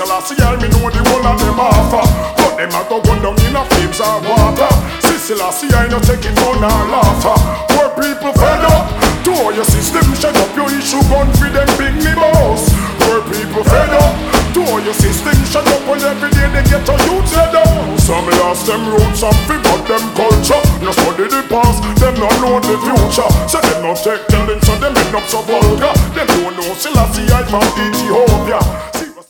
Selassie, I me know the whole of them offer. But them a go run down in a flames or water. Selassie, I no take it down or laughter. Poor people fed up. To all your system, shut up your issue, gun for them big me boss. Poor people fed up. To all your system, shut up when every day they get a youth head up. Some lost them roots and forgot them culture. No study the past, them not know the future. So them not take telling, so them end up so vulgar. Them don't know Selassie I from Ethiopia.